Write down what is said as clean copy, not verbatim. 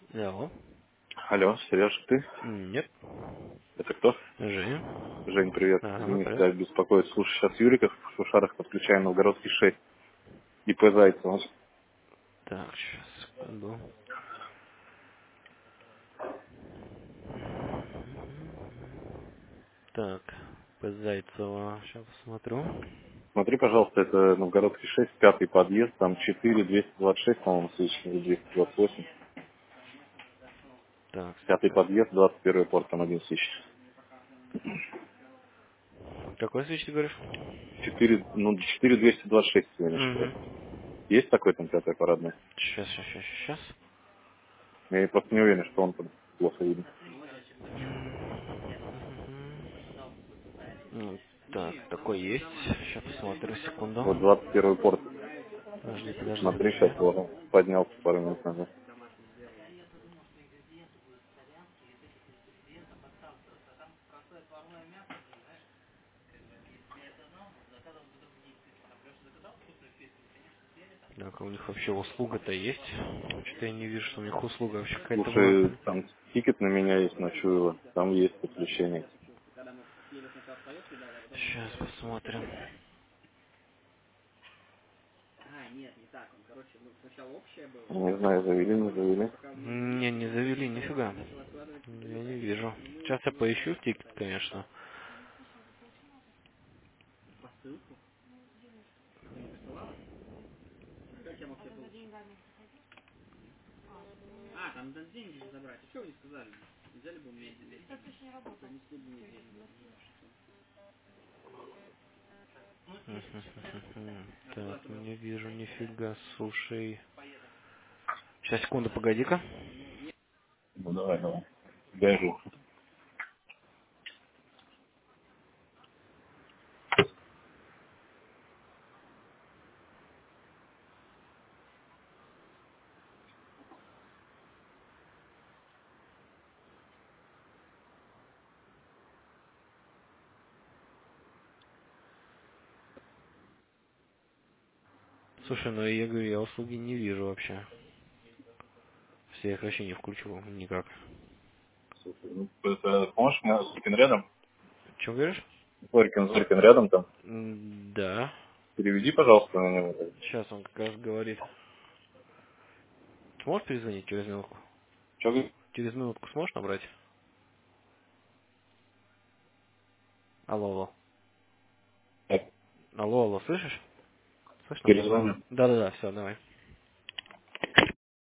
Алло. Алло, Сереж, ты? Нет. Это кто? Женя. Жень, привет. Ага, Извини, привет. тебя беспокоит. Слушай, сейчас Юриков в Шушарах подключаем Новгородский 6. ИП Зайцева. Так, сейчас, секунду. Так, по Зайцева. Сейчас посмотрю. Смотри, пожалуйста, это Новгородский 6, пятый подъезд, там 4, 226, по-моему, свечи, или 228. Так, Пятый подъезд, 21 порт, там один свеч. какой свечи ты говоришь? 4, ну, 4, 226, если я не ошибаюсь. Угу. Есть такой там пятый парадный? Сейчас. Я просто не уверен, что он там плохо видно. Так, такой есть. Сейчас посмотрю, секунду. Вот 21 порт. Смотри, Подожди. сейчас его поднялся пару минут назад. Так, а у них вообще услуга-то есть? Что-то я не вижу, что у них услуга вообще какая-то была. Слушай, там тикет на меня есть, на Чуева. Там есть подключение. Сейчас посмотрим. Не знаю, завели, не завели. Не завели, нифига. Я не вижу. Сейчас я поищу тикет, конечно. Так, не вижу, нифига, слушай. Сейчас, секунду, погоди-ка. Ну давай, давай. Гажу. Слушай, ну я говорю, я услуги не вижу вообще. Все, я их вообще не включил никак. Слушай, ну, это, поможешь мне Зорькин рядом? Че говоришь? Зорькин рядом там. Да. Переведи, пожалуйста, на него. Сейчас он как раз говорит. Сможешь перезвонить через минутку? Че говорит? Через минутку сможешь набрать? Алло, алло. Так, Алло, алло, слышишь? Слышно меня? перезвоню. Да-да-да, все, давай.